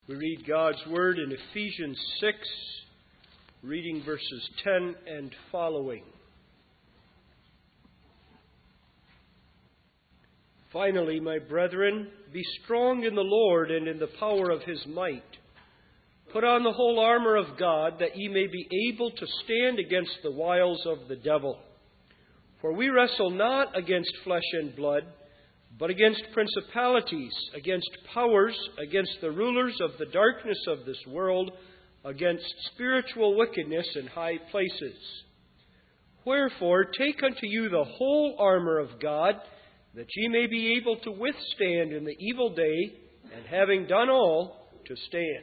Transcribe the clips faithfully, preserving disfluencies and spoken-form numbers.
We read God's Word in Ephesians six, reading verses ten and following. Finally, my brethren, be strong in the Lord and in the power of His might. Put on the whole armor of God, that ye may be able to stand against the wiles of the devil. For we wrestle not against flesh and blood, but against principalities, against powers, against the rulers of the darkness of this world, against spiritual wickedness in high places. Wherefore, take unto you the whole armor of God, that ye may be able to withstand in the evil day, and having done all, to stand.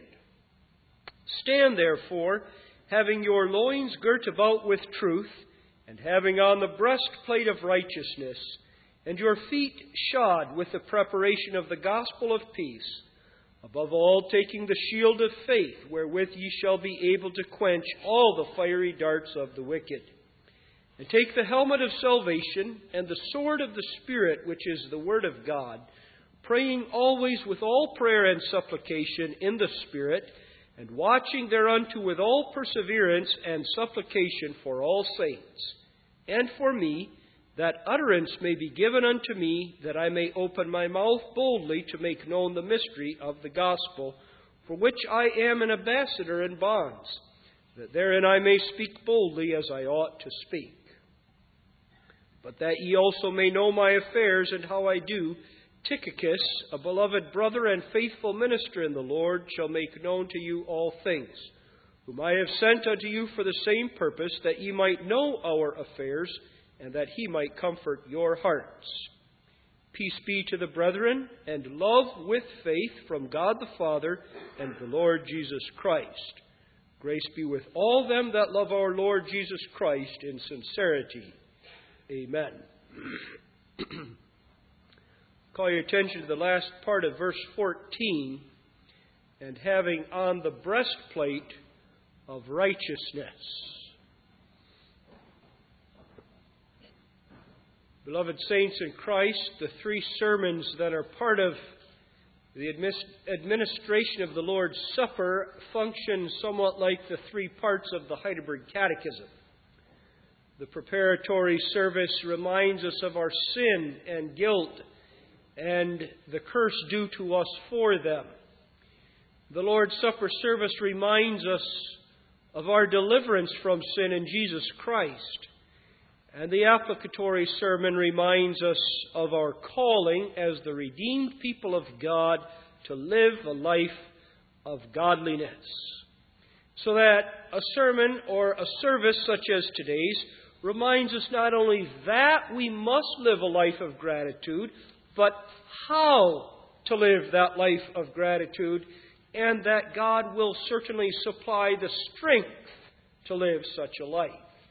Stand therefore, having your loins girt about with truth, and having on the breastplate of righteousness, and your feet shod with the preparation of the gospel of peace, above all taking the shield of faith, wherewith ye shall be able to quench all the fiery darts of the wicked. And take the helmet of salvation, and the sword of the Spirit, which is the word of God, praying always with all prayer and supplication in the Spirit, and watching thereunto with all perseverance and supplication for all saints, and for me, that utterance may be given unto me, that I may open my mouth boldly to make known the mystery of the gospel, for which I am an ambassador in bonds, that therein I may speak boldly as I ought to speak. But that ye also may know my affairs and how I do, Tychicus, a beloved brother and faithful minister in the Lord, shall make known to you all things, whom I have sent unto you for the same purpose, that ye might know our affairs, and that he might comfort your hearts. Peace be to the brethren, and love with faith from God the Father and the Lord Jesus Christ. Grace be with all them that love our Lord Jesus Christ in sincerity. Amen. Call your attention to the last part of verse fourteen, and having on the breastplate of righteousness. Beloved saints in Christ, the three sermons that are part of the administration of the Lord's Supper function somewhat like the three parts of the Heidelberg Catechism. The preparatory service reminds us of our sin and guilt and the curse due to us for them. The Lord's Supper service reminds us of our deliverance from sin in Jesus Christ. And the applicatory sermon reminds us of our calling as the redeemed people of God to live a life of godliness. So that a sermon or a service such as today's reminds us not only that we must live a life of gratitude, but how to live that life of gratitude, and that God will certainly supply the strength to live such a life.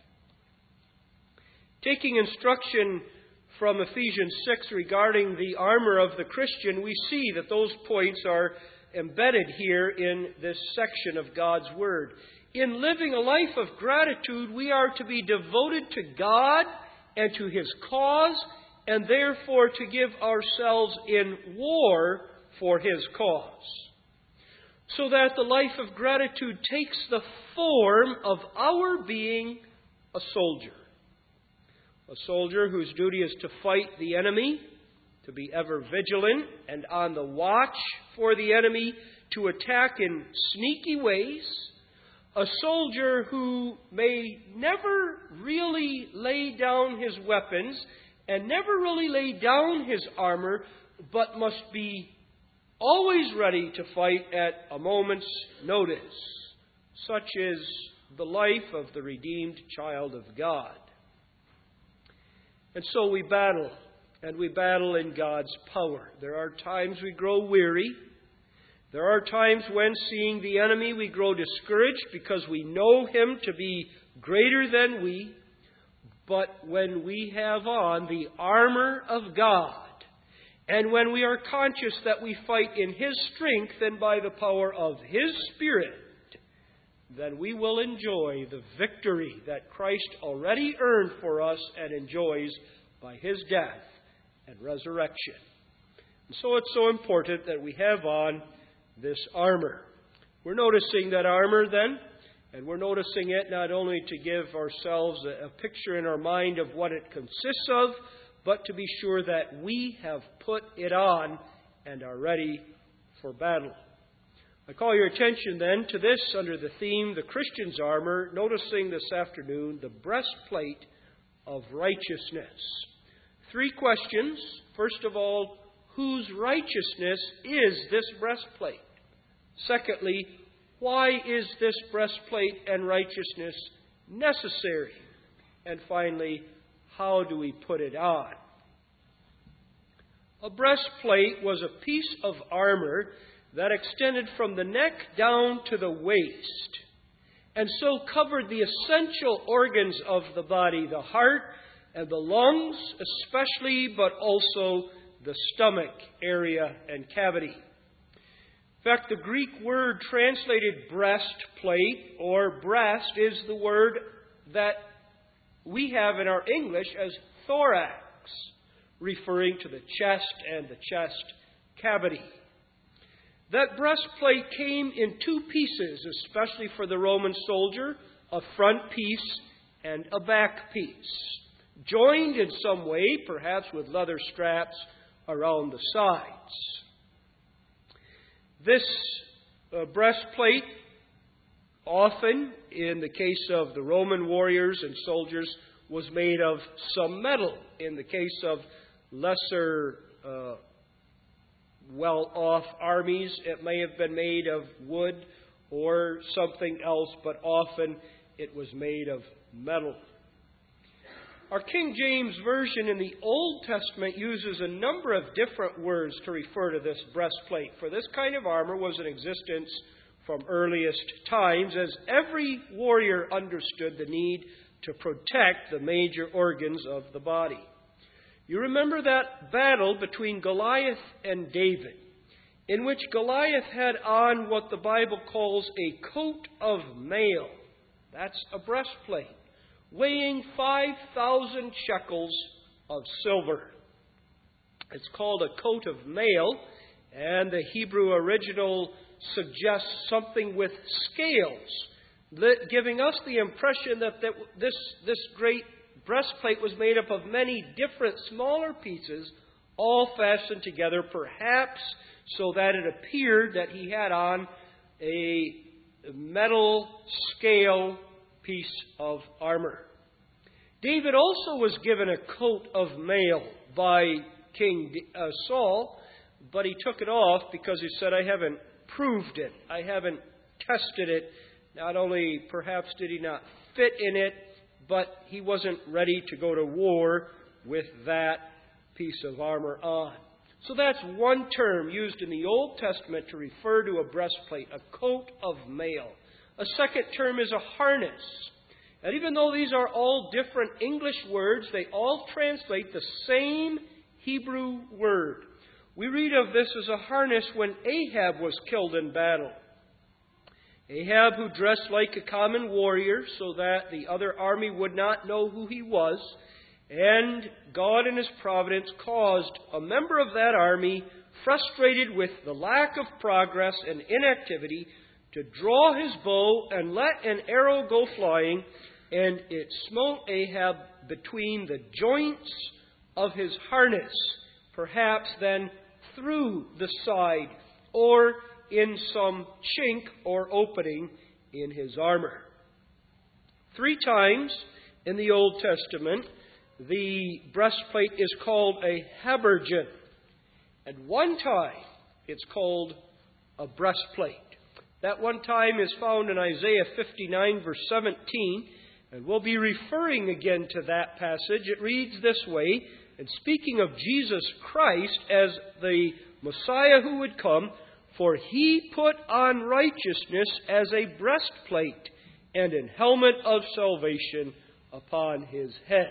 Taking instruction from Ephesians six regarding the armor of the Christian, we see that those points are embedded here in this section of God's Word. In living a life of gratitude, we are to be devoted to God and to His cause, and therefore to give ourselves in war for His cause. So that the life of gratitude takes the form of our being a soldier. A soldier whose duty is to fight the enemy, to be ever vigilant and on the watch for the enemy to attack in sneaky ways. A soldier who may never really lay down his weapons and never really lay down his armor, but must be always ready to fight at a moment's notice. Such is the life of the redeemed child of God. And so we battle, and we battle in God's power. There are times we grow weary. There are times when, seeing the enemy, we grow discouraged because we know him to be greater than we. But when we have on the armor of God, and when we are conscious that we fight in His strength and by the power of His Spirit, then we will enjoy the victory that Christ already earned for us and enjoys by His death and resurrection. And so it's so important that we have on this armor. We're noticing that armor then, and we're noticing it not only to give ourselves a, a picture in our mind of what it consists of, but to be sure that we have put it on and are ready for battle. I call your attention then to this under the theme, the Christian's armor, noticing this afternoon the breastplate of righteousness. Three questions. First of all, whose righteousness is this breastplate? Secondly, why is this breastplate and righteousness necessary? And finally, how do we put it on? A breastplate was a piece of armor that extended from the neck down to the waist, and so covered the essential organs of the body, the heart and the lungs especially, but also the stomach area and cavity. In fact, the Greek word translated breastplate or breast is the word that we have in our English as thorax, referring to the chest and the chest cavity. That breastplate came in two pieces, especially for the Roman soldier, a front piece and a back piece, joined in some way, perhaps with leather straps around the sides. This uh, breastplate, often in the case of the Roman warriors and soldiers, was made of some metal. In the case of lesser uh, well-off armies, it may have been made of wood or something else, but often it was made of metal. Our King James Version in the Old Testament uses a number of different words to refer to this breastplate, for this kind of armor was in existence from earliest times, as every warrior understood the need to protect the major organs of the body. You remember that battle between Goliath and David, in which Goliath had on what the Bible calls a coat of mail. That's a breastplate, weighing five thousand shekels of silver. It's called a coat of mail, and the Hebrew original suggests something with scales, giving us the impression that this, this great breastplate was made up of many different smaller pieces, all fastened together, perhaps so that it appeared that he had on a metal scale piece of armor. David also was given a coat of mail by King uh, Saul, but he took it off because he said, I haven't proved it. I haven't tested it. Not only perhaps did he not fit in it, but he wasn't ready to go to war with that piece of armor on. So that's one term used in the Old Testament to refer to a breastplate, a coat of mail. A second term is a harness. And even though these are all different English words, they all translate the same Hebrew word. We read of this as a harness when Ahab was killed in battle. Ahab, who dressed like a common warrior so that the other army would not know who he was, and God in His providence caused a member of that army, frustrated with the lack of progress and inactivity, to draw his bow and let an arrow go flying, and it smote Ahab between the joints of his harness, perhaps then through the side, or in some chink or opening in his armor. Three times in the Old Testament, the breastplate is called a habergeon. And one time, it's called a breastplate. That one time is found in Isaiah fifty-nine, verse seventeen, and we'll be referring again to that passage. It reads this way, and speaking of Jesus Christ as the Messiah who would come, for He put on righteousness as a breastplate and an helmet of salvation upon His head.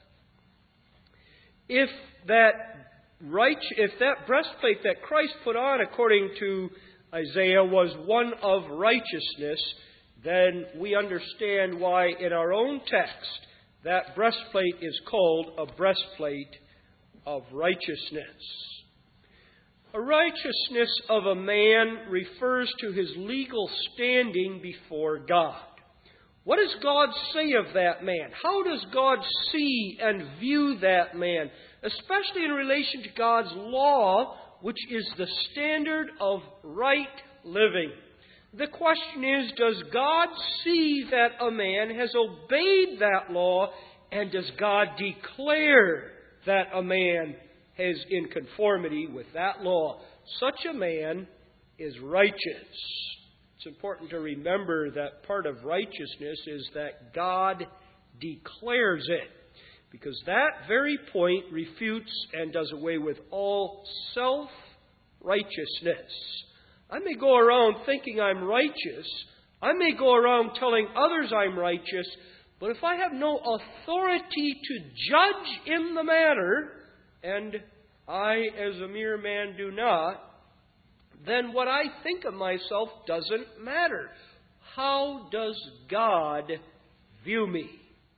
If that right, if that breastplate that Christ put on, according to Isaiah, was one of righteousness, then we understand why in our own text that breastplate is called a breastplate of righteousness. A righteousness of a man refers to his legal standing before God. What does God say of that man? How does God see and view that man? Especially in relation to God's law, which is the standard of right living. The question is, does God see that a man has obeyed that law, and does God declare that a man is in conformity with that law? Such a man is righteous. It's important to remember that part of righteousness is that God declares it, because that very point refutes and does away with all self-righteousness. I may go around thinking I'm righteous. I may go around telling others I'm righteous. But if I have no authority to judge in the matter, and I as a mere man do not, then what I think of myself doesn't matter. How does God view me?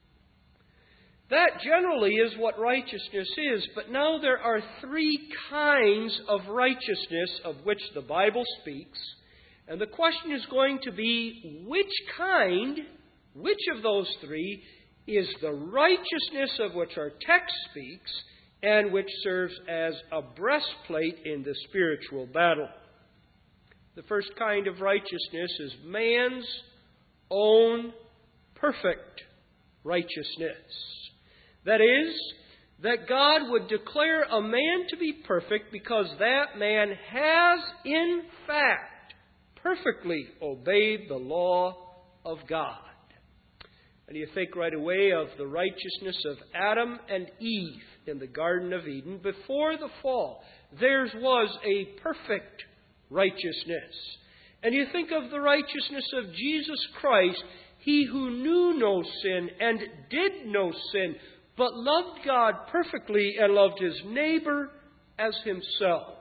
That generally is what righteousness is, but now there are three kinds of righteousness of which the Bible speaks, and the question is going to be which kind, which of those three, is the righteousness of which our text speaks and which serves as a breastplate in the spiritual battle. The first kind of righteousness is man's own perfect righteousness. That is, that God would declare a man to be perfect because that man has, in fact, perfectly obeyed the law of God. And you think right away of the righteousness of Adam and Eve in the Garden of Eden. Before the fall, theirs was a perfect righteousness. And you think of the righteousness of Jesus Christ, He who knew no sin and did no sin, but loved God perfectly and loved His neighbor as Himself.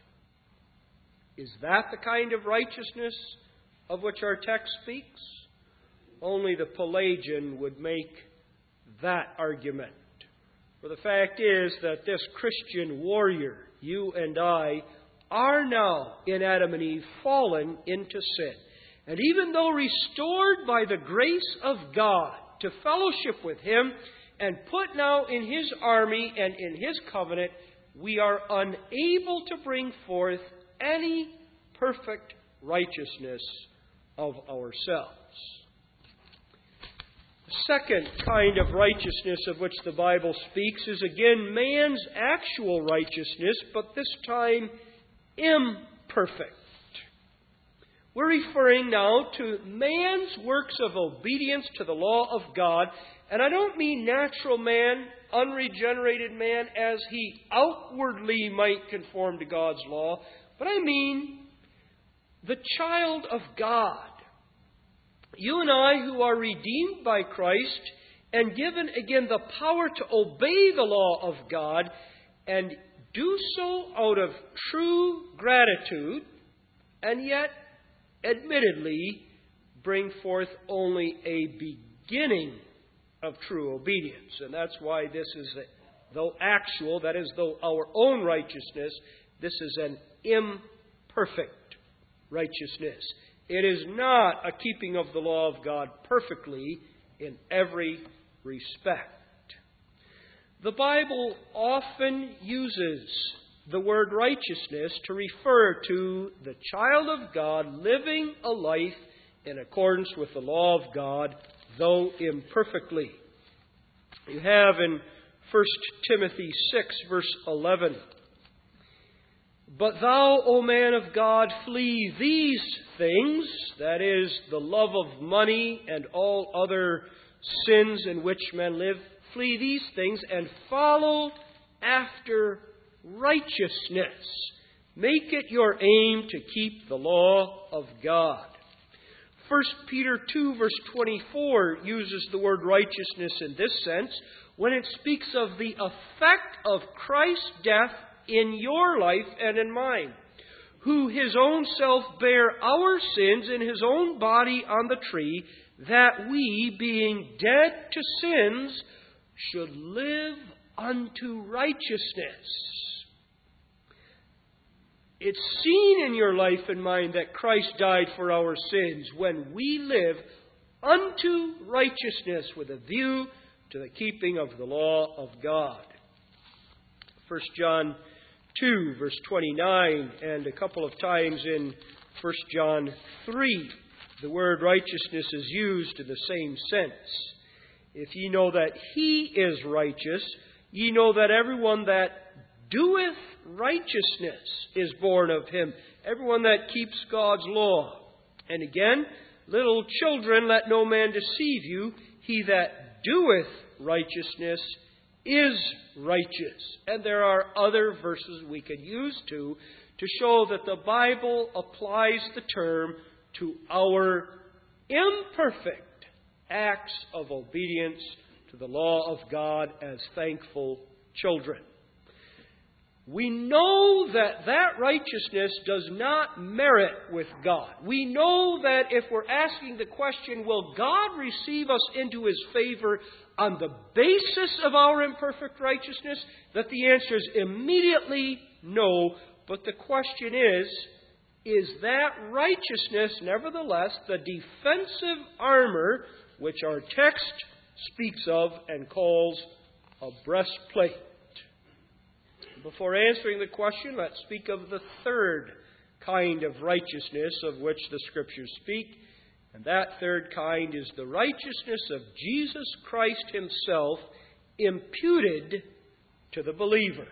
Is that the kind of righteousness of which our text speaks? Only the Pelagian would make that argument. For the fact is that this Christian warrior, you and I, are now in Adam and Eve fallen into sin. And even though restored by the grace of God to fellowship with Him and put now in His army and in His covenant, we are unable to bring forth any perfect righteousness of ourselves. The second kind of righteousness of which the Bible speaks is again man's actual righteousness, but this time imperfect. We're referring now to man's works of obedience to the law of God, and I don't mean natural man, unregenerated man, as he outwardly might conform to God's law, but I mean the child of God. You and I who are redeemed by Christ and given again the power to obey the law of God and do so out of true gratitude, and yet, admittedly, bring forth only a beginning of true obedience. And that's why this is, a, though actual, that is, though our own righteousness, this is an imperfect righteousness. It is not a keeping of the law of God perfectly in every respect. The Bible often uses the word righteousness to refer to the child of God living a life in accordance with the law of God, though imperfectly. You have in First Timothy six, verse eleven, "But thou, O man of God, flee these things," that is, the love of money and all other sins in which men live, "flee these things and follow after righteousness. Make it your aim to keep the law of God." First Peter two, verse twenty-four uses the word righteousness in this sense when it speaks of the effect of Christ's death in your life and in mine, who His own self bare our sins in His own body on the tree, that we, being dead to sins, should live unto righteousness. It's seen in your life and mine that Christ died for our sins when we live unto righteousness with a view to the keeping of the law of God. First John two, verse twenty-nine, and a couple of times in First John three, the word righteousness is used in the same sense. If ye know that he is righteous, ye know that everyone that doeth righteousness is born of him, everyone that keeps God's law. And again, little children, let no man deceive you. He that doeth righteousness is righteous. And there are other verses we could use too to show that the Bible applies the term to our imperfect acts of obedience to the law of God as thankful children. We know that that righteousness does not merit with God. We know that if we're asking the question, will God receive us into His favor on the basis of our imperfect righteousness, that the answer is immediately no. But the question is, is that righteousness nevertheless the defensive armor which our text speaks of and calls a breastplate? Before answering the question, let's speak of the third kind of righteousness of which the Scriptures speak. And that third kind is the righteousness of Jesus Christ Himself imputed to the believer.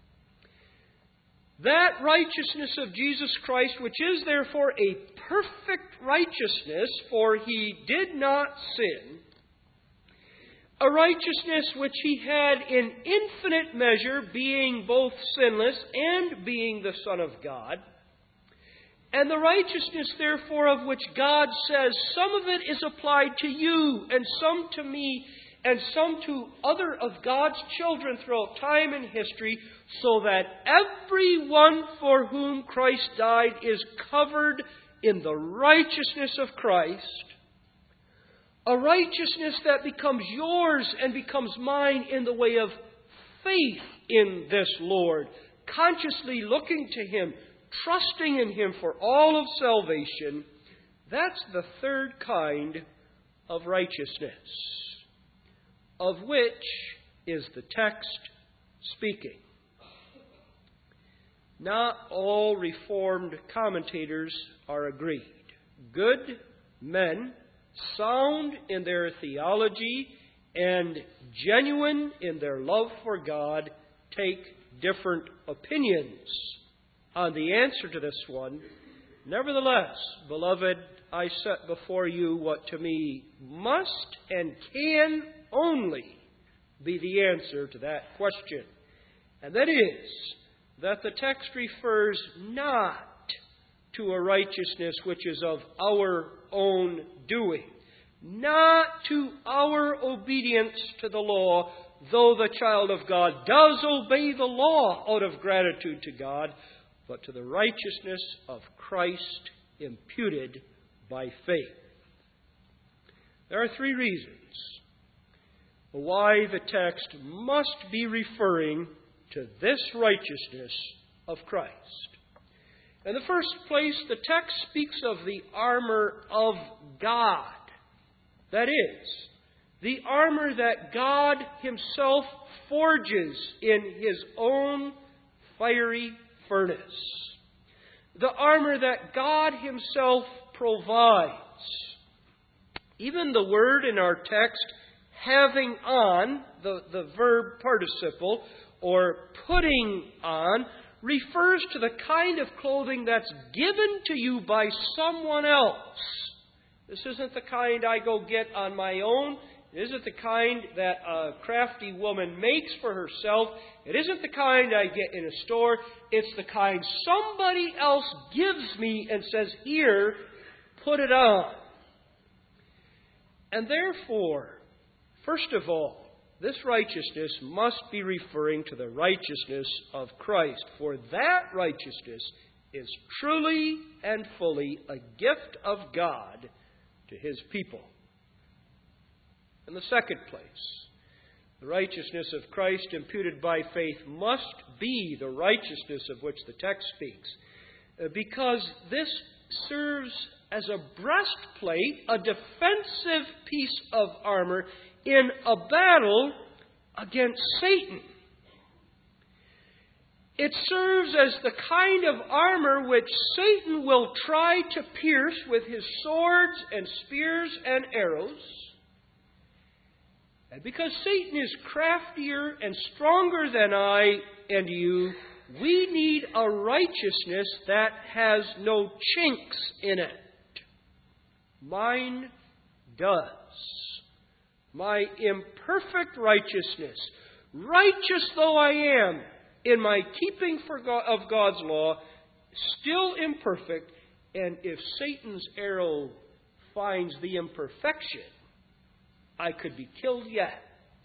That righteousness of Jesus Christ, which is therefore a perfect righteousness, for He did not sin, a righteousness which He had in infinite measure, being both sinless and being the Son of God, and the righteousness, therefore, of which God says some of it is applied to you, and some to me, and some to other of God's children throughout time and history, so that everyone for whom Christ died is covered in the righteousness of Christ. A righteousness that becomes yours and becomes mine in the way of faith in this Lord, consciously looking to Him, trusting in Him for all of salvation. That's the third kind of righteousness, of which is the text speaking. Not all Reformed commentators are agreed. Good men, sound in their theology and genuine in their love for God, take different opinions on the answer to this one. Nevertheless, beloved, I set before you what to me must and can only be the answer to that question. And that is that the text refers not to a righteousness which is of our own doing, not to our obedience to the law, though the child of God does obey the law out of gratitude to God, but to the righteousness of Christ imputed by faith. There are three reasons why the text must be referring to this righteousness of Christ. In the first place, the text speaks of the armor of God. That is, the armor that God Himself forges in His own fiery furnace. The armor that God Himself provides. Even the word in our text, having on, the, the verb participle, or putting on, refers to the kind of clothing that's given to you by someone else. This isn't the kind I go get on my own. It isn't the kind that a crafty woman makes for herself. It isn't the kind I get in a store. It's the kind somebody else gives me and says, here, put it on. And therefore, first of all, this righteousness must be referring to the righteousness of Christ, for that righteousness is truly and fully a gift of God to His people. In the second place, the righteousness of Christ imputed by faith must be the righteousness of which the text speaks. because this serves as a breastplate, a defensive piece of armor in a battle against Satan. It serves as the kind of armor which Satan will try to pierce with his swords and spears and arrows. And because Satan is craftier and stronger than I and you, we need a righteousness that has no chinks in it. Mine does. My imperfect righteousness, righteous though I am in my keeping for God, of God's law, still imperfect, and if Satan's arrow finds the imperfection, I could be killed yet.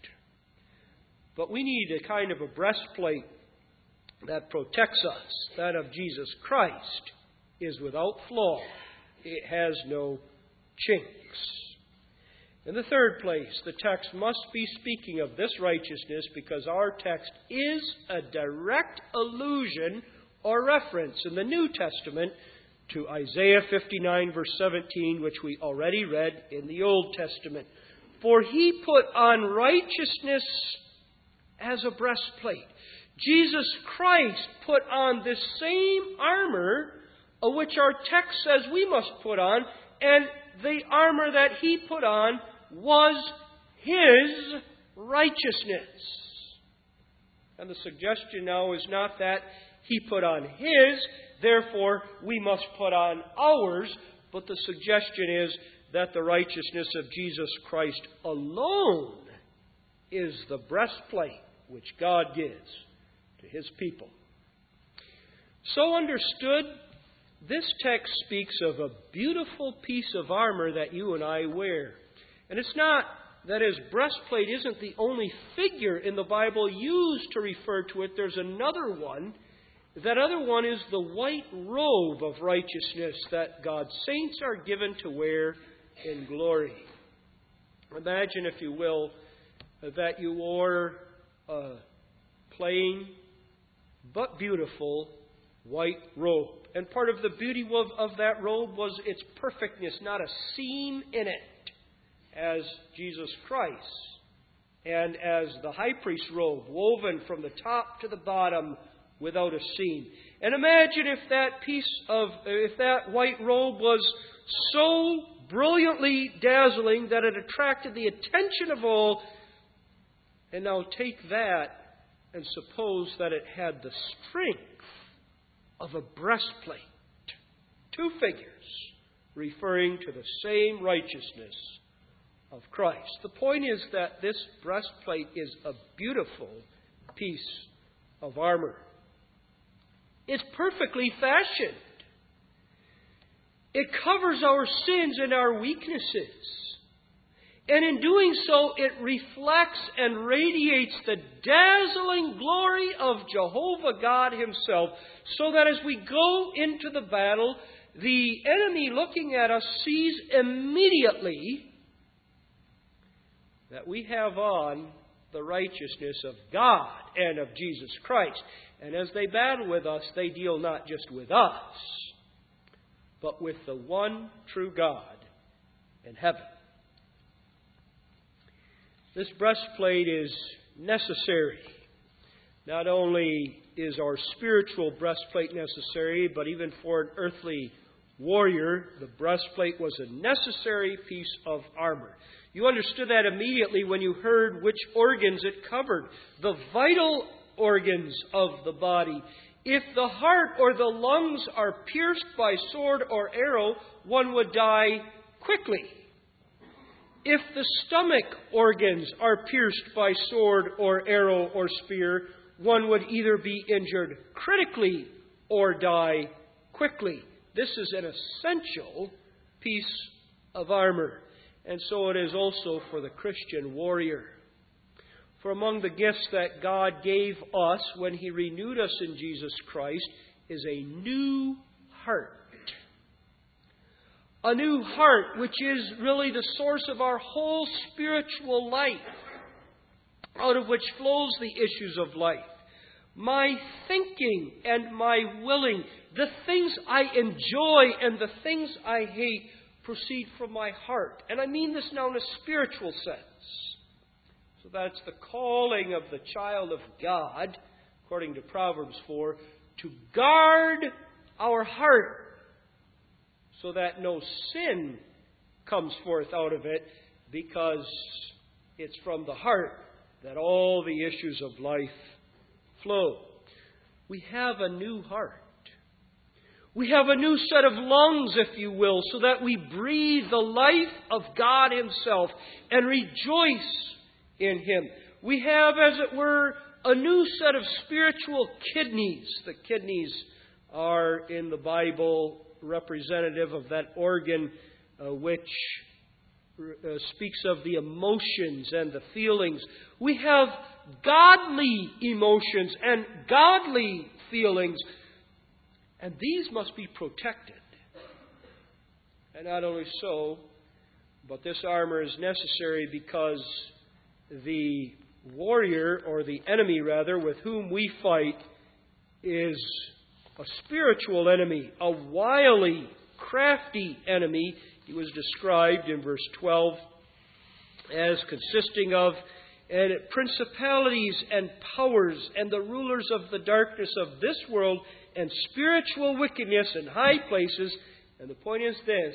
But we need a kind of a breastplate that protects us. That of Jesus Christ is without flaw. It has no chinks. In the third place, the text must be speaking of this righteousness because our text is a direct allusion or reference in the New Testament to Isaiah fifty-nine, verse seventeen, which we already read in the Old Testament. For he put on righteousness as a breastplate. Jesus Christ put on this same armor of which our text says we must put on, and the armor that he put on was his righteousness. And the suggestion now is not that he put on his, therefore we must put on ours, but the suggestion is that the righteousness of Jesus Christ alone is the breastplate which God gives to his people. So understood, this text speaks of a beautiful piece of armor that you and I wear. And it's not that his breastplate isn't the only figure in the Bible used to refer to it. There's another one. That other one is the white robe of righteousness that God's saints are given to wear in glory. Imagine, if you will, that you wore a plain but beautiful white robe. And part of the beauty of, of that robe was its perfectness, not a seam in it, as Jesus Christ, and as the high priest's robe, woven from the top to the bottom without a seam. And imagine if that piece of, if that white robe was so brilliantly dazzling that it attracted the attention of all. And now take that and suppose that it had the strength of a breastplate. Two figures referring to the same righteousness of Christ. The point is that this breastplate is a beautiful piece of armor. It's perfectly fashioned. It covers our sins and our weaknesses. And in doing so, it reflects and radiates the dazzling glory of Jehovah God himself, so that as we go into the battle, the enemy looking at us sees immediately that we have on the righteousness of God and of Jesus Christ. And as they battle with us, they deal not just with us, but with the one true God in heaven. This breastplate is necessary. Not only is our spiritual breastplate necessary, but even for an earthly warrior, the breastplate was a necessary piece of armor. You understood that immediately when you heard which organs it covered. The vital organs of the body. If the heart or the lungs are pierced by sword or arrow, one would die quickly. If the stomach organs are pierced by sword or arrow or spear, one would either be injured critically or die quickly. This is an essential piece of armor. And so it is also for the Christian warrior. For among the gifts that God gave us when He renewed us in Jesus Christ is a new heart. A new heart, which is really the source of our whole spiritual life, out of which flows the issues of life. My thinking and my willing the things I enjoy and the things I hate proceed from my heart. And I mean this now in a spiritual sense. So that's the calling of the child of God, according to Proverbs four, to guard our heart so that no sin comes forth out of it, because it's from the heart that all the issues of life flow. We have a new heart. We have a new set of lungs, if you will, so that we breathe the life of God Himself and rejoice in Him. We have, as it were, a new set of spiritual kidneys. The kidneys are, in the Bible, representative of that organ uh, which uh, speaks of the emotions and the feelings. We have godly emotions and godly feelings, and these must be protected. And not only so, but this armor is necessary because the warrior, or the enemy rather, with whom we fight is a spiritual enemy, a wily, crafty enemy. He was described in verse twelve as consisting of and principalities and powers and the rulers of the darkness of this world and spiritual wickedness in high places. And the point is this: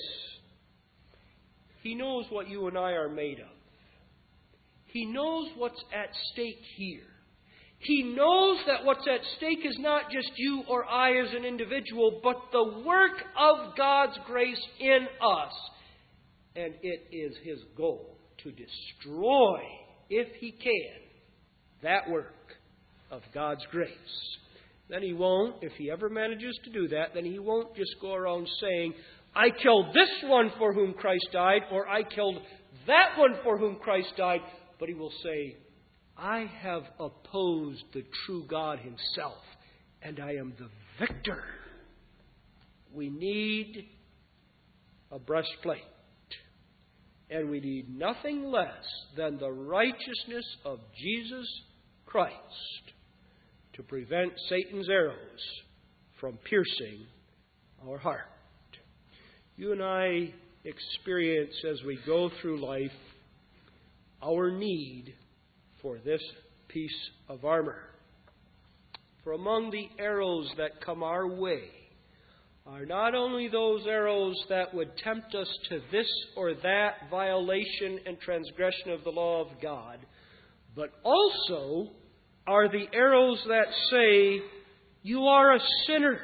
He knows what you and I are made of. He knows what's at stake here. He knows that what's at stake is not just you or I as an individual, but the work of God's grace in us. And it is His goal to destroy, if He can, that work of God's grace. Then He won't, if He ever manages to do that, then He won't just go around saying, I killed this one for whom Christ died, or I killed that one for whom Christ died. But He will say, I have opposed the true God Himself, and I am the victor. We need a breastplate, and we need nothing less than the righteousness of Jesus Christ to prevent Satan's arrows from piercing our heart. You and I experience, as we go through life, our need for this piece of armor. For among the arrows that come our way are not only those arrows that would tempt us to this or that violation and transgression of the law of God, but also are the arrows that say, you are a sinner.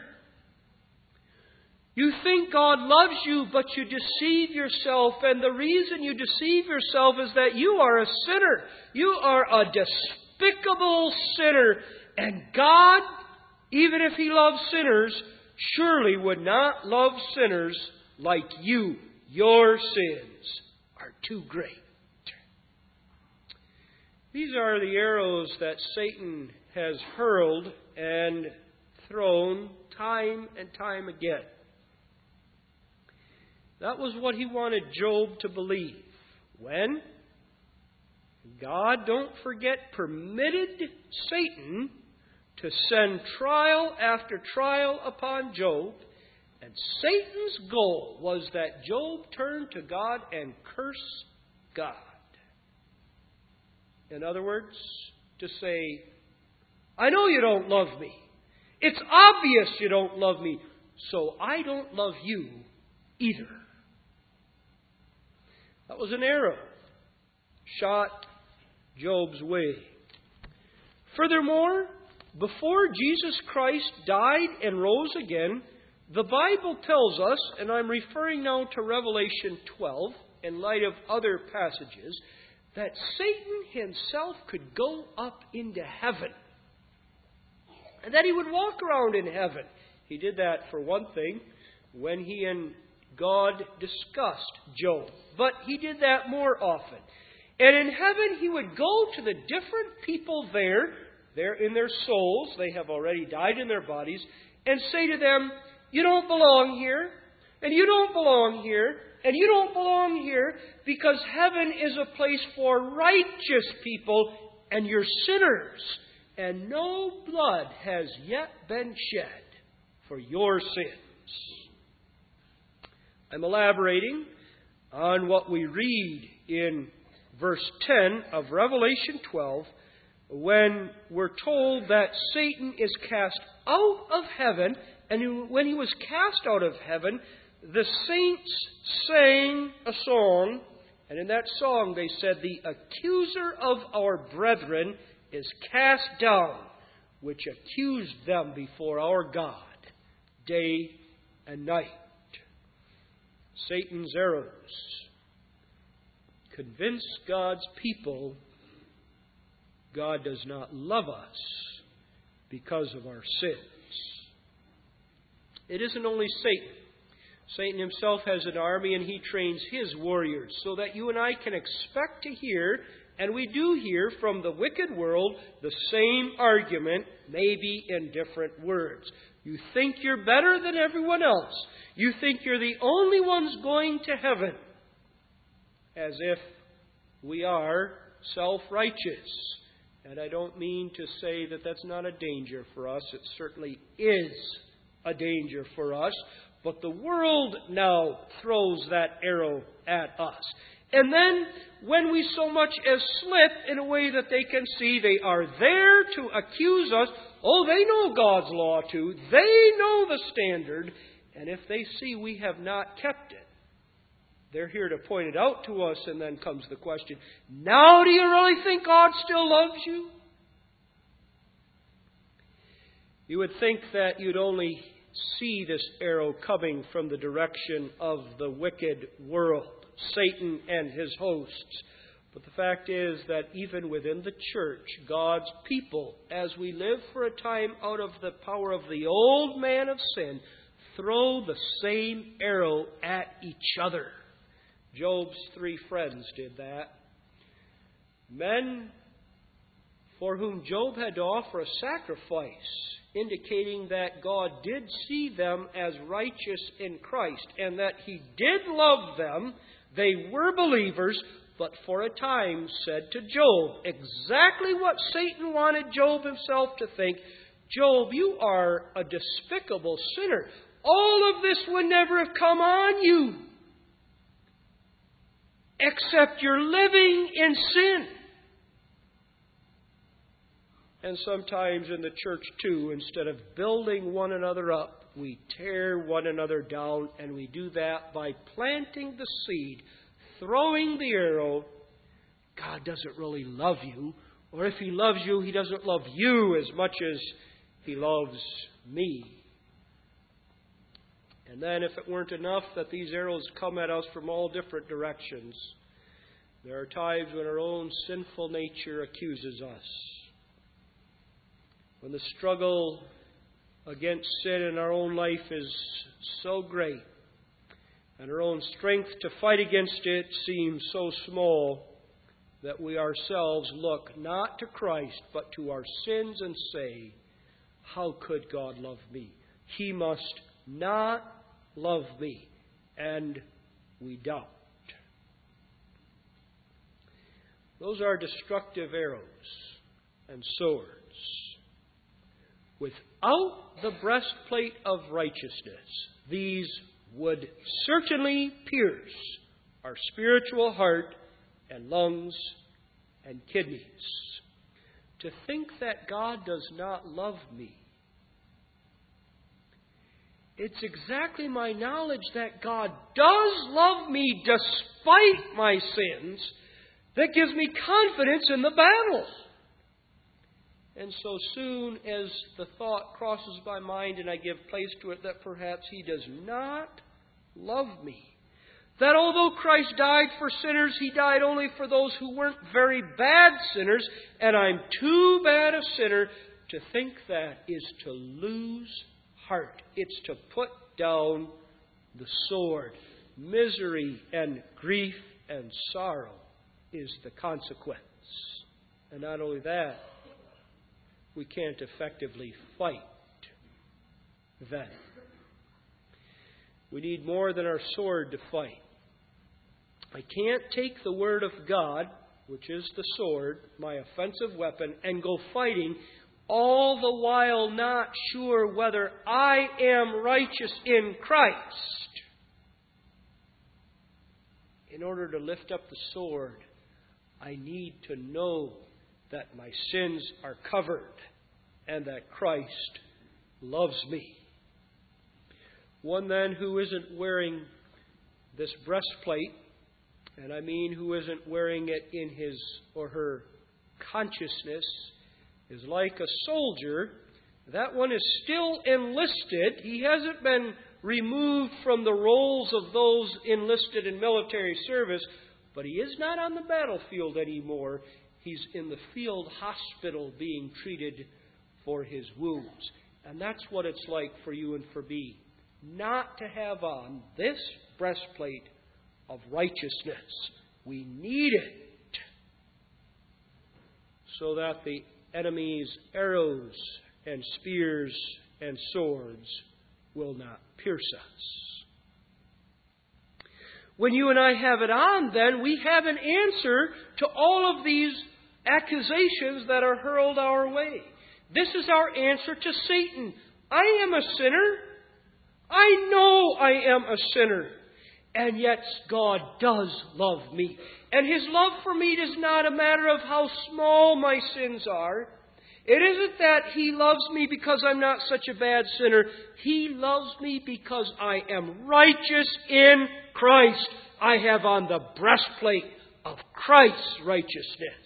You think God loves you, but you deceive yourself. And the reason you deceive yourself is that you are a sinner. You are a despicable sinner. And God, even if He loves sinners, surely would not love sinners like you. Your sins are too great. These are the arrows that Satan has hurled and thrown time and time again. That was what he wanted Job to believe. When God, don't forget, permitted Satan to send trial after trial upon Job, and Satan's goal was that Job turn to God and curse God. In other words, to say, I know you don't love me. It's obvious you don't love me, so I don't love you either. That was an arrow shot Job's way. Furthermore, before Jesus Christ died and rose again, the Bible tells us, and I'm referring now to Revelation twelve in light of other passages, that Satan himself could go up into heaven. And that he would walk around in heaven. He did that, for one thing, when he and God discussed Job. But he did that more often. And in heaven he would go to the different people there, there in their souls, they have already died in their bodies, and say to them, you don't belong here, and you don't belong here, and you don't belong here, because heaven is a place for righteous people, and you're sinners, and no blood has yet been shed for your sins. I'm elaborating on what we read in verse ten of Revelation twelve, when we're told that Satan is cast out of heaven, and when he was cast out of heaven, the saints sang a song, and in that song they said, "The accuser of our brethren is cast down, which accused them before our God day and night." Satan's arrows convince God's people God does not love us because of our sins. It isn't only Satan. Satan himself has an army, and he trains his warriors so that you and I can expect to hear, and we do hear from the wicked world, the same argument, maybe in different words. You think you're better than everyone else. You think you're the only ones going to heaven. As if we are self-righteous. And I don't mean to say that that's not a danger for us. It certainly is a danger for us. But the world now throws that arrow at us. And then, when we so much as slip in a way that they can see, they are there to accuse us. Oh, they know God's law too. They know the standard. And if they see we have not kept it, they're here to point it out to us, and then comes the question, now do you really think God still loves you? You would think that you'd only see this arrow coming from the direction of the wicked world, Satan and his hosts. But the fact is that even within the church, God's people, as we live for a time out of the power of the old man of sin, throw the same arrow at each other. Job's three friends did that. Men for whom Job had to offer a sacrifice, indicating that God did see them as righteous in Christ and that He did love them. They were believers, but for a time said to Job exactly what Satan wanted Job himself to think. Job, you are a despicable sinner. All of this would never have come on you, except you're living in sin. And sometimes in the church too, instead of building one another up, we tear one another down, and we do that by planting the seed, throwing the arrow. God doesn't really love you, or if He loves you, He doesn't love you as much as He loves me. And then if it weren't enough that these arrows come at us from all different directions, there are times when our own sinful nature accuses us. When the struggle against sin in our own life is so great, and our own strength to fight against it seems so small, that we ourselves look not to Christ but to our sins and say, how could God love me? He must not love me. And we doubt. Those are destructive arrows and swords. Without the breastplate of righteousness, these would certainly pierce our spiritual heart and lungs and kidneys. To think that God does not love me, it's exactly my knowledge that God does love me despite my sins that gives me confidence in the battle. And so soon as the thought crosses my mind and I give place to it that perhaps He does not love me, that although Christ died for sinners, He died only for those who weren't very bad sinners, and I'm too bad a sinner, to think that is to lose heart. It's to put down the sword. Misery and grief and sorrow is the consequence. And not only that, we can't effectively fight then. We need more than our sword to fight. I can't take the Word of God, which is the sword, my offensive weapon, and go fighting all the while not sure whether I am righteous in Christ. In order to lift up the sword, I need to know that my sins are covered and that Christ loves me. One then who isn't wearing this breastplate, and I mean who isn't wearing it in his or her consciousness, is like a soldier. That one is still enlisted. He hasn't been removed from the roles of those enlisted in military service, but he is not on the battlefield anymore. He's in the field hospital being treated for his wounds. And that's what it's like for you and for me, not to have on this breastplate of righteousness. We need it so that the enemy's arrows and spears and swords will not pierce us. When you and I have it on, then, we have an answer to all of these accusations that are hurled our way. This is our answer to Satan. I am a sinner. I know I am a sinner. And yet God does love me. And His love for me is not a matter of how small my sins are. It isn't that He loves me because I'm not such a bad sinner. He loves me because I am righteous in Christ. I have on the breastplate of Christ's righteousness.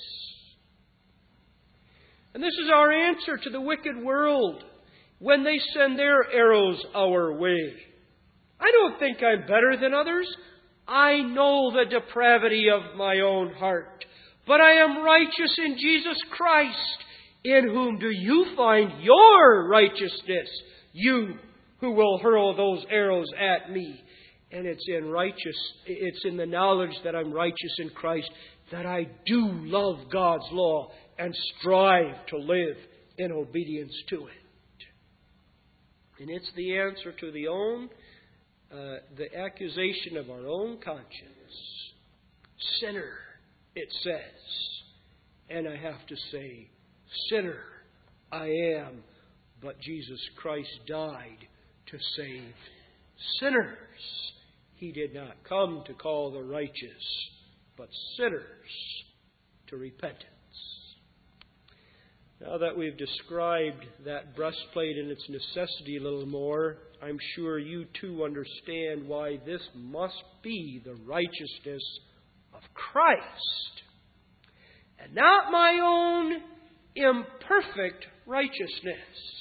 And this is our answer to the wicked world when they send their arrows our way. I don't think I'm better than others. I know the depravity of my own heart. But I am righteous in Jesus Christ. In whom do you find your righteousness? You who will hurl those arrows at me. And it's in righteous, it's in the knowledge that I'm righteous in Christ that I do love God's law and strive to live in obedience to it. And it's the answer to the own, uh, the accusation of our own conscience. Sinner, it says. And I have to say, sinner I am, but Jesus Christ died to save sinners. He did not come to call the righteous, but sinners to repentance. Now that we've described that breastplate and its necessity a little more, I'm sure you too understand why this must be the righteousness of Christ, and not my own imperfect righteousness.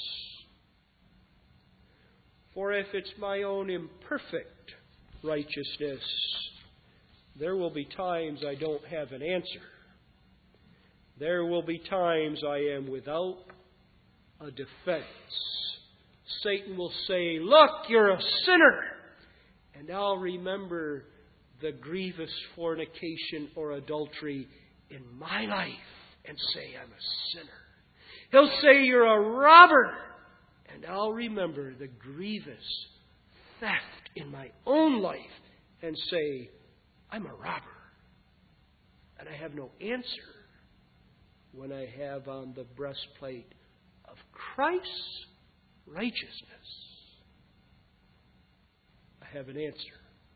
For if it's my own imperfect righteousness, there will be times I don't have an answer. There will be times I am without a defense. Satan will say, "Look, you're a sinner." And I'll remember the grievous fornication or adultery in my life and say, I'm a sinner. He'll say, "You're a robber." And I'll remember the grievous theft in my own life and say, I'm a robber. And I have no answer when I have on the breastplate of Christ's righteousness. I have an answer.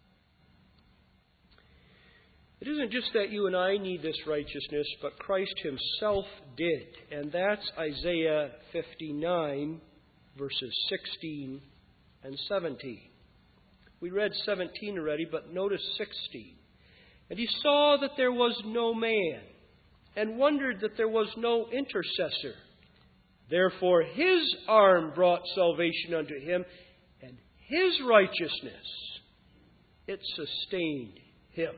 It isn't just that you and I need this righteousness, but Christ Himself did. And that's Isaiah fifty-nine, verses sixteen and seventeen. We read seventeen already, but notice sixteen. And He saw that there was no man, and wondered that there was no intercessor. Therefore His arm brought salvation unto Him, and His righteousness, it sustained Him.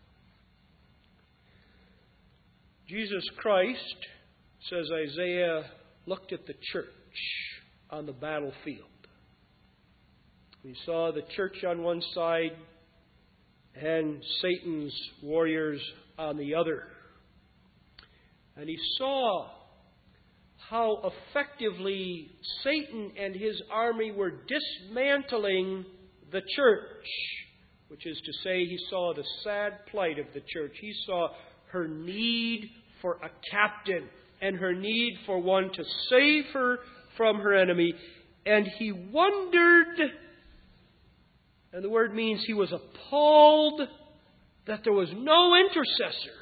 Jesus Christ, says Isaiah, looked at the church on the battlefield. He saw the church on one side and Satan's warriors on the other. And He saw how effectively Satan and his army were dismantling the church. Which is to say, He saw the sad plight of the church. He saw her need for a captain and her need for one to save her from her enemy. And he wondered, and the word means he was appalled, that there was no intercessor.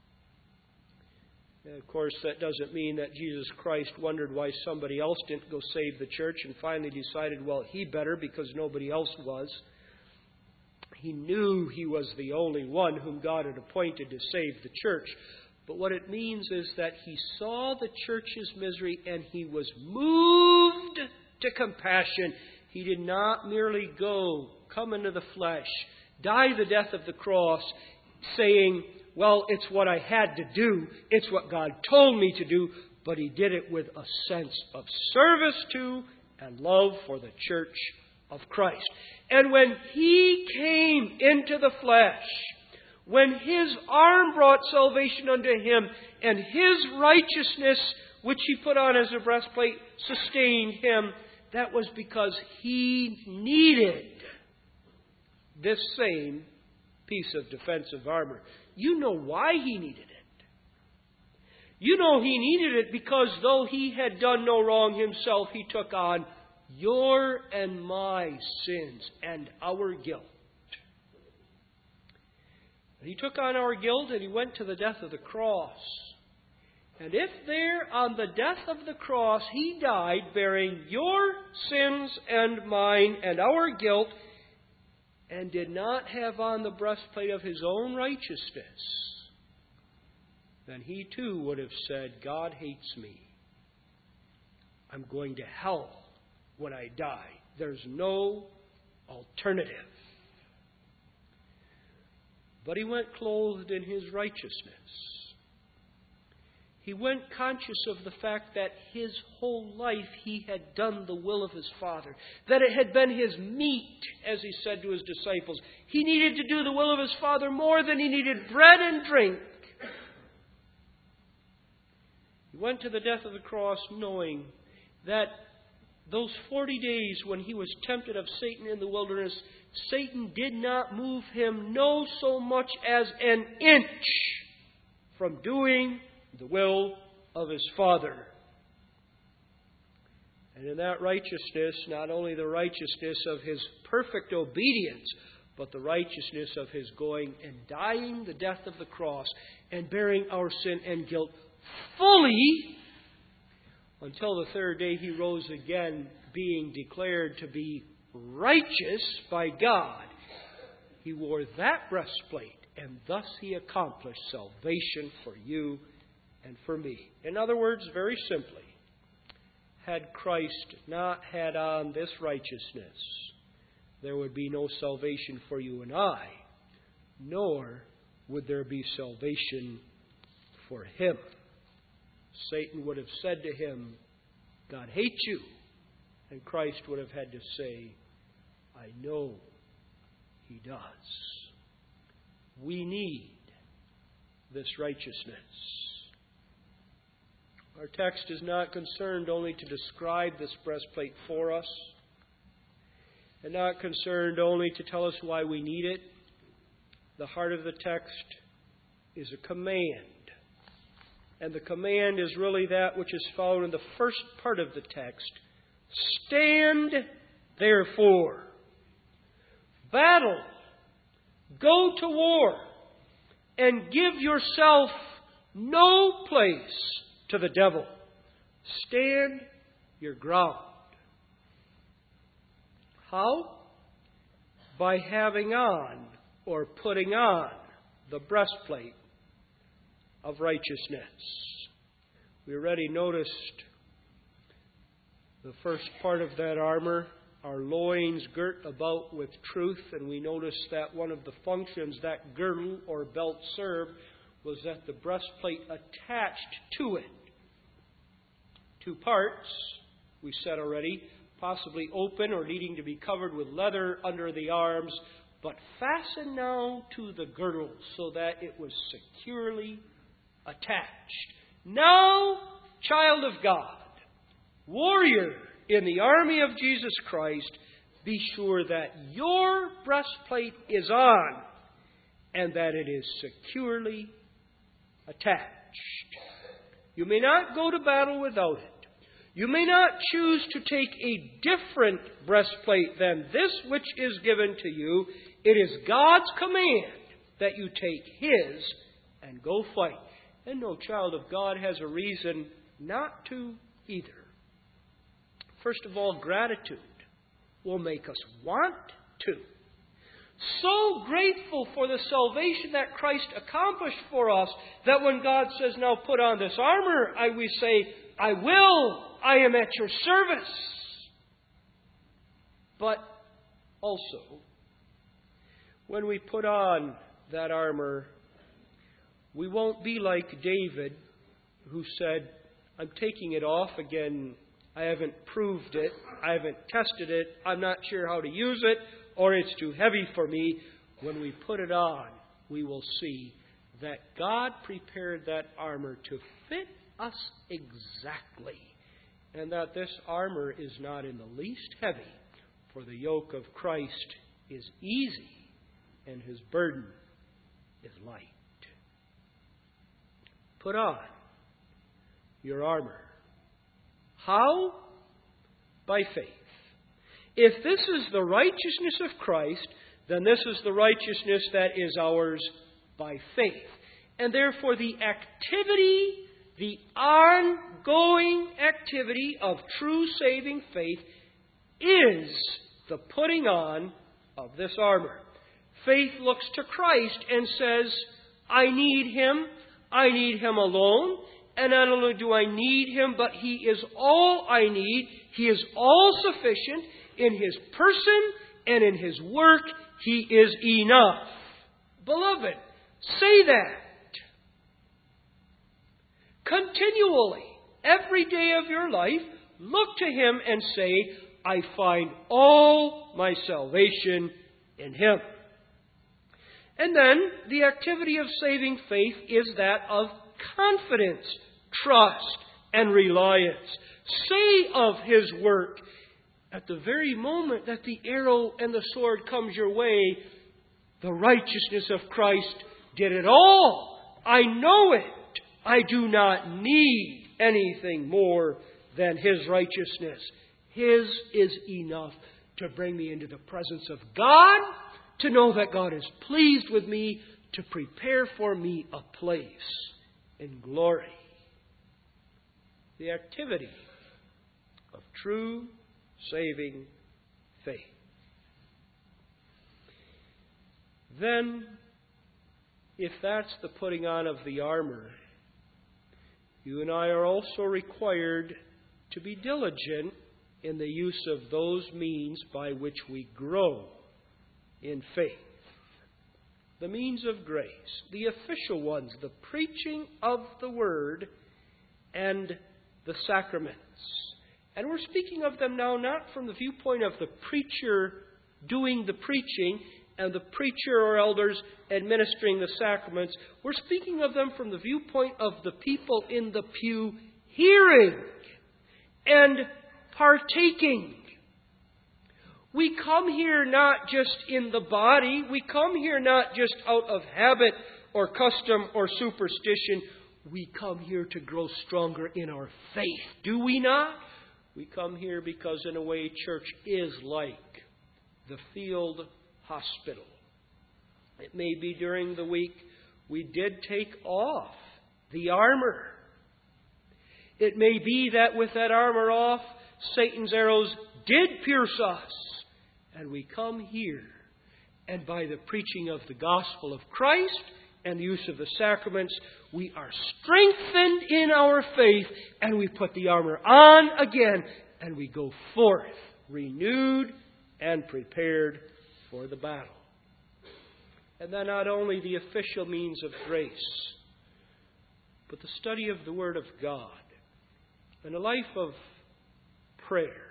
And of course, that doesn't mean that Jesus Christ wondered why somebody else didn't go save the church and finally decided, well, he better because nobody else was. He knew he was the only one whom God had appointed to save the church. But what it means is that he saw the church's misery and he was moved to compassion. He did not merely go, come into the flesh, die the death of the cross, saying, well, it's what I had to do. It's what God told me to do. But he did it with a sense of service to and love for the church of Christ. And when he came into the flesh, when his arm brought salvation unto him, and his righteousness, which he put on as a breastplate, sustained him, that was because he needed this same piece of defensive armor. You know why he needed it. You know he needed it because though he had done no wrong himself, he took on your and my sins and our guilt. He took on our guilt and he went to the death of the cross. And if there on the death of the cross he died bearing your sins and mine and our guilt, and did not have on the breastplate of his own righteousness, then he too would have said, God hates me. I'm going to hell when I die. There's no alternative. But he went clothed in his righteousness. He went conscious of the fact that his whole life he had done the will of his Father. That it had been his meat, as he said to his disciples. He needed to do the will of his Father more than he needed bread and drink. He went to the death of the cross knowing that those forty days when he was tempted of Satan in the wilderness, Satan did not move him no so much as an inch from doing the will of his Father. And in that righteousness, not only the righteousness of his perfect obedience, but the righteousness of his going and dying the death of the cross and bearing our sin and guilt fully, until the third day he rose again, being declared to be righteous by God. He wore that breastplate, and thus he accomplished salvation for you and for me. In other words, very simply, had Christ not had on this righteousness, there would be no salvation for you and I, nor would there be salvation for him. Satan would have said to him, God hates you. And Christ would have had to say, I know he does. We need this righteousness. Our text is not concerned only to describe this breastplate for us, and not concerned only to tell us why we need it. The heart of the text is a command. And the command is really that which is found in the first part of the text. Stand, therefore. Battle. Go to war. And give yourself no place to the devil. Stand your ground. How? By having on or putting on the breastplate of righteousness. We already noticed the first part of that armor, our loins girt about with truth, and we noticed that one of the functions that girdle or belt served was that the breastplate attached to it. Two parts, we said already, possibly open or needing to be covered with leather under the arms, but fastened now to the girdle so that it was securely attached. Now, child of God, warrior in the army of Jesus Christ, be sure that your breastplate is on and that it is securely attached. You may not go to battle without it. You may not choose to take a different breastplate than this which is given to you. It is God's command that you take His and go fight. And no child of God has a reason not to either. First of all, gratitude will make us want to. So grateful for the salvation that Christ accomplished for us that when God says, now put on this armor, I, we say, I will. I am at your service. But also, when we put on that armor, we won't be like David, who said, I'm taking it off again. I haven't proved it. I haven't tested it. I'm not sure how to use it, or it's too heavy for me. When we put it on, we will see that God prepared that armor to fit us exactly, and that this armor is not in the least heavy, for the yoke of Christ is easy and His burden is light. Put on your armor. How? By faith. If this is the righteousness of Christ, then this is the righteousness that is ours by faith. And therefore the activity, the ongoing activity of true saving faith is the putting on of this armor. Faith looks to Christ and says, I need Him. I need Him alone. And not only do I need Him, but He is all I need. He is all sufficient. In His person and in His work, He is enough. Beloved, say that. Continually, every day of your life, look to Him and say, I find all my salvation in Him. And then, the activity of saving faith is that of confidence, trust, and reliance. Say of His work, at the very moment that the arrow and the sword comes your way, the righteousness of Christ did it all. I know it. I do not need anything more than His righteousness. His is enough to bring me into the presence of God, to know that God is pleased with me, to prepare for me a place in glory. The activity of true saving faith. Then, if that's the putting on of the armor, you and I are also required to be diligent in the use of those means by which we grow in faith. The means of grace, the official ones, the preaching of the Word and the sacraments. And we're speaking of them now not from the viewpoint of the preacher doing the preaching and the preacher or elders administering the sacraments. We're speaking of them from the viewpoint of the people in the pew hearing and partaking. We come here not just in the body. We come here not just out of habit or custom or superstition. We come here to grow stronger in our faith. Do we not? We come here because, in a way, church is like the field hospital. It may be during the week we did take off the armor. It may be that with that armor off, Satan's arrows did pierce us. And we come here, and by the preaching of the gospel of Christ and the use of the sacraments, we are strengthened in our faith, and we put the armor on again, and we go forth, renewed and prepared for the battle. And then not only the official means of grace, but the study of the Word of God and a life of prayer.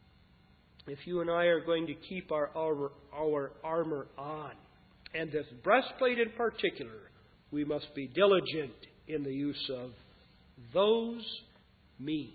If you and I are going to keep our armor, our armor on, and this breastplate in particular, we must be diligent in the use of those means.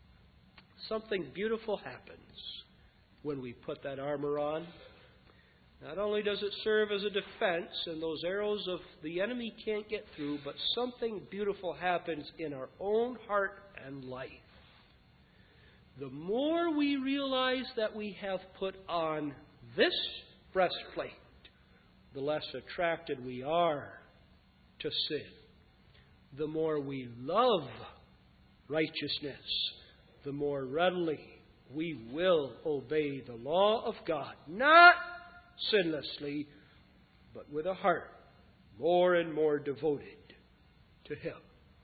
Something beautiful happens when we put that armor on. Not only does it serve as a defense, and those arrows of the enemy can't get through, but something beautiful happens in our own heart and life. The more we realize that we have put on this breastplate, the less attracted we are to sin. The more we love righteousness, the more readily we will obey the law of God, not sinlessly, but with a heart more and more devoted to Him.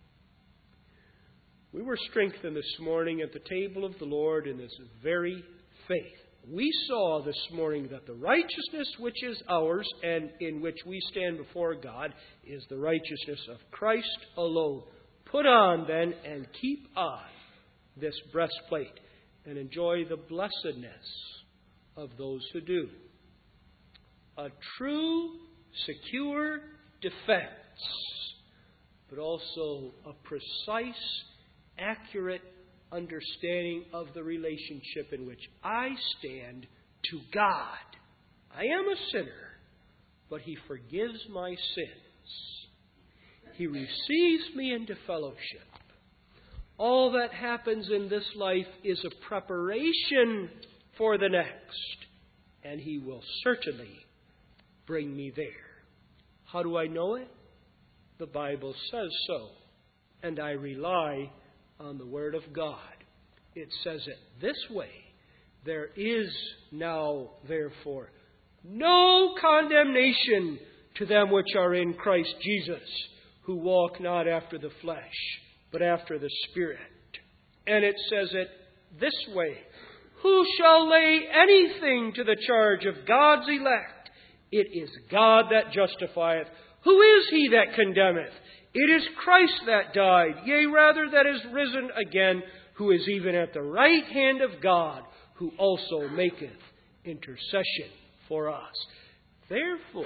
We were strengthened this morning at the table of the Lord in this very faith. We saw this morning that the righteousness which is ours and in which we stand before God is the righteousness of Christ alone. Put on then and keep on this breastplate and enjoy the blessedness of those who do. A true, secure defense, but also a precise, accurate understanding of the relationship in which I stand to God. I am a sinner, but He forgives my sins. He receives me into fellowship. All that happens in this life is a preparation for the next, and He will certainly bring me there. How do I know it? The Bible says so, and I rely on the Word of God. It says it this way: there is now, therefore, no condemnation to them which are in Christ Jesus, who walk not after the flesh, but after the Spirit. And it says it this way: who shall lay anything to the charge of God's elect? It is God that justifieth. Who is he that condemneth? It is Christ that died, yea, rather that is risen again, who is even at the right hand of God, who also maketh intercession for us. Therefore,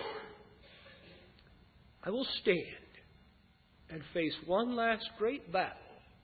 I will stand and face one last great battle.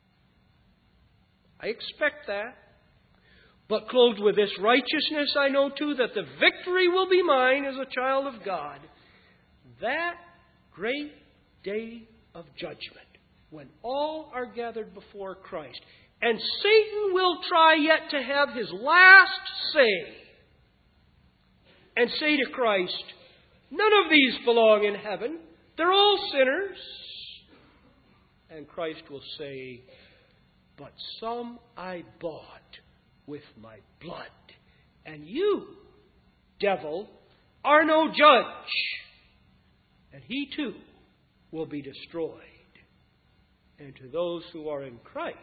I expect that. But clothed with this righteousness, I know too that the victory will be mine as a child of God. That great day of judgment, when all are gathered before Christ, and Satan will try yet to have his last say, and say to Christ, none of these belong in heaven. They're all sinners. And Christ will say, but some I bought with my blood. And you, devil, are no judge. And he too will be destroyed. And to those who are in Christ,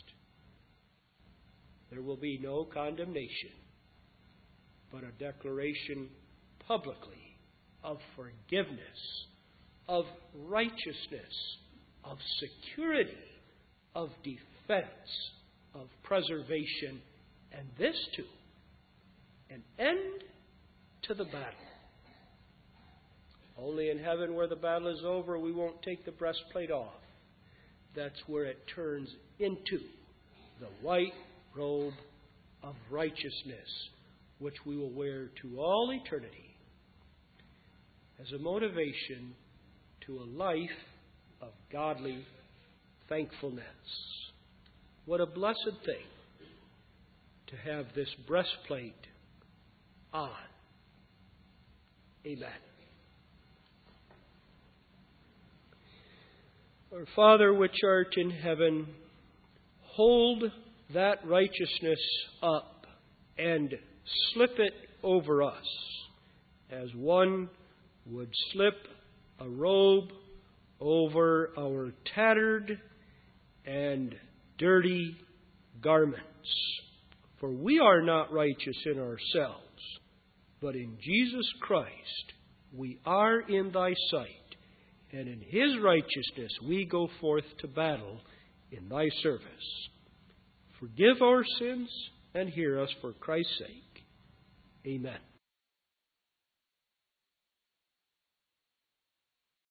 there will be no condemnation, but a declaration publicly of forgiveness, of righteousness, of security, of defense, of preservation, and this too, an end to the battle. Only in heaven, where the battle is over, we won't take the breastplate off. That's where it turns into the white robe of righteousness, which we will wear to all eternity as a motivation to a life of godly thankfulness. What a blessed thing to have this breastplate on. Amen. Our Father which art in heaven, hold that righteousness up and slip it over us as one would slip a robe over our tattered and dirty garments. For we are not righteous in ourselves, but in Jesus Christ we are in thy sight, and in his righteousness we go forth to battle in thy service. Forgive our sins and hear us for Christ's sake. Amen.